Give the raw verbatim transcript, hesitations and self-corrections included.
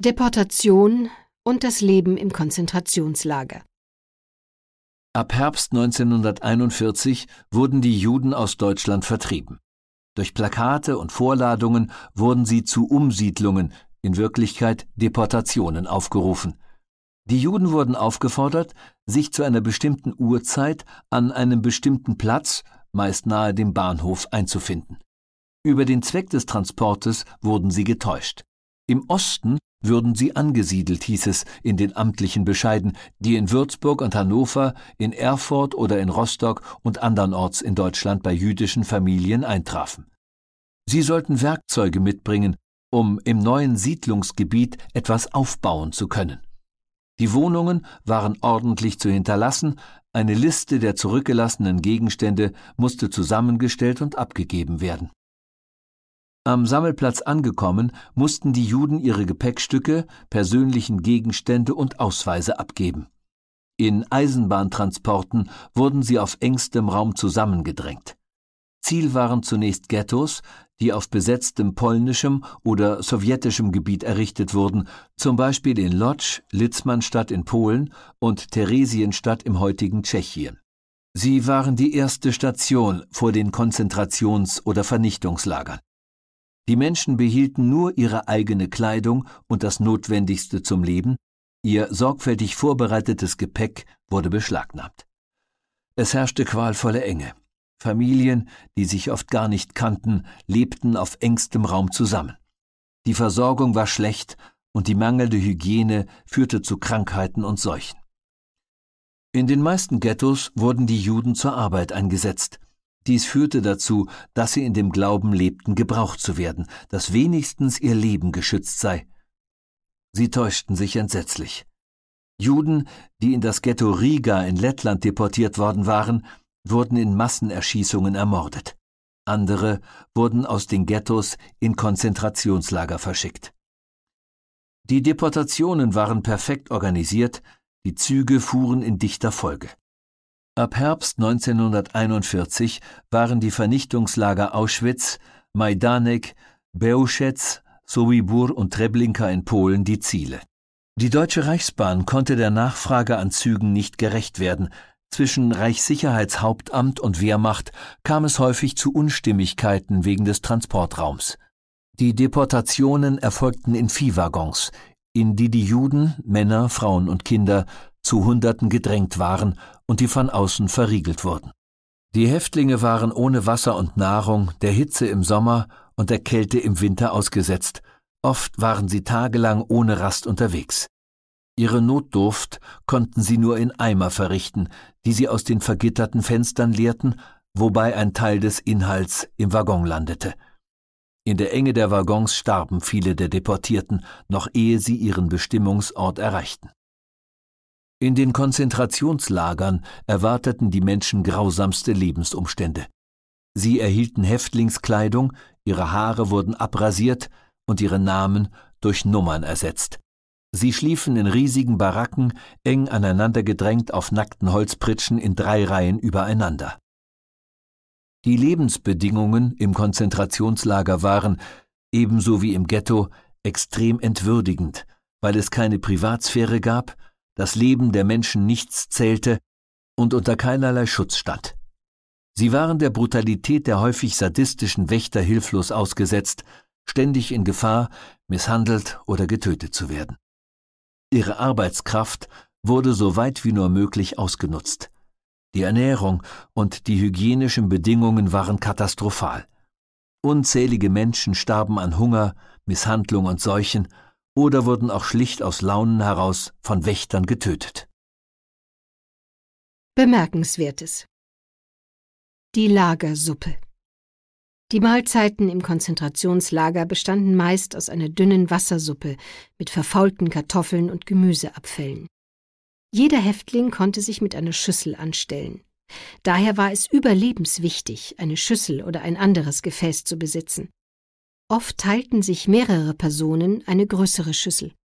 Deportation und das Leben im Konzentrationslager. Ab Herbst neunzehnhunderteinundvierzig wurden die Juden aus Deutschland vertrieben. Durch Plakate und Vorladungen wurden sie zu Umsiedlungen, in Wirklichkeit Deportationen, aufgerufen. Die Juden wurden aufgefordert, sich zu einer bestimmten Uhrzeit an einem bestimmten Platz, meist nahe dem Bahnhof, einzufinden. Über den Zweck des Transportes wurden sie getäuscht. Im Osten würden sie angesiedelt, hieß es in den amtlichen Bescheiden, die in Würzburg und Hannover, in Erfurt oder in Rostock und andernorts in Deutschland bei jüdischen Familien eintrafen. Sie sollten Werkzeuge mitbringen, um im neuen Siedlungsgebiet etwas aufbauen zu können. Die Wohnungen waren ordentlich zu hinterlassen, eine Liste der zurückgelassenen Gegenstände musste zusammengestellt und abgegeben werden. Am Sammelplatz angekommen, mussten die Juden ihre Gepäckstücke, persönlichen Gegenstände und Ausweise abgeben. In Eisenbahntransporten wurden sie auf engstem Raum zusammengedrängt. Ziel waren zunächst Ghettos, die auf besetztem polnischem oder sowjetischem Gebiet errichtet wurden, zum Beispiel in Lodz, Litzmannstadt in Polen und Theresienstadt im heutigen Tschechien. Sie waren die erste Station vor den Konzentrations- oder Vernichtungslagern. Die Menschen behielten nur ihre eigene Kleidung und das Notwendigste zum Leben, ihr sorgfältig vorbereitetes Gepäck wurde beschlagnahmt. Es herrschte qualvolle Enge. Familien, die sich oft gar nicht kannten, lebten auf engstem Raum zusammen. Die Versorgung war schlecht und die mangelnde Hygiene führte zu Krankheiten und Seuchen. In den meisten Ghettos wurden die Juden zur Arbeit eingesetzt. Dies führte dazu, dass sie in dem Glauben lebten, gebraucht zu werden, dass wenigstens ihr Leben geschützt sei. Sie täuschten sich entsetzlich. Juden, die in das Ghetto Riga in Lettland deportiert worden waren, wurden in Massenerschießungen ermordet. Andere wurden aus den Ghettos in Konzentrationslager verschickt. Die Deportationen waren perfekt organisiert, die Züge fuhren in dichter Folge. Ab Herbst neunzehnhunderteinundvierzig waren die Vernichtungslager Auschwitz, Majdanek, Bełżec, Sobibór und Treblinka in Polen die Ziele. Die Deutsche Reichsbahn konnte der Nachfrage an Zügen nicht gerecht werden. Zwischen Reichssicherheitshauptamt und Wehrmacht kam es häufig zu Unstimmigkeiten wegen des Transportraums. Die Deportationen erfolgten in Viehwaggons, in die die Juden, Männer, Frauen und Kinder zu Hunderten gedrängt waren und die von außen verriegelt wurden. Die Häftlinge waren ohne Wasser und Nahrung, der Hitze im Sommer und der Kälte im Winter ausgesetzt. Oft waren sie tagelang ohne Rast unterwegs. Ihre Notdurft konnten sie nur in Eimer verrichten, die sie aus den vergitterten Fenstern leerten, wobei ein Teil des Inhalts im Waggon landete. In der Enge der Waggons starben viele der Deportierten, noch ehe sie ihren Bestimmungsort erreichten. In den Konzentrationslagern erwarteten die Menschen grausamste Lebensumstände. Sie erhielten Häftlingskleidung, ihre Haare wurden abrasiert und ihre Namen durch Nummern ersetzt. Sie schliefen in riesigen Baracken, eng aneinander gedrängt auf nackten Holzpritschen in drei Reihen übereinander. Die Lebensbedingungen im Konzentrationslager waren, ebenso wie im Ghetto, extrem entwürdigend, weil es keine Privatsphäre gab, das Leben der Menschen nichts zählte und unter keinerlei Schutz stand. Sie waren der Brutalität der häufig sadistischen Wächter hilflos ausgesetzt, ständig in Gefahr, misshandelt oder getötet zu werden. Ihre Arbeitskraft wurde so weit wie nur möglich ausgenutzt. Die Ernährung und die hygienischen Bedingungen waren katastrophal. Unzählige Menschen starben an Hunger, Misshandlung und Seuchen oder wurden auch schlicht aus Launen heraus von Wächtern getötet. Bemerkenswertes: Die Lagersuppe. Die Mahlzeiten im Konzentrationslager bestanden meist aus einer dünnen Wassersuppe mit verfaulten Kartoffeln und Gemüseabfällen. Jeder Häftling konnte sich mit einer Schüssel anstellen. Daher war es überlebenswichtig, eine Schüssel oder ein anderes Gefäß zu besitzen. Oft teilten sich mehrere Personen eine größere Schüssel.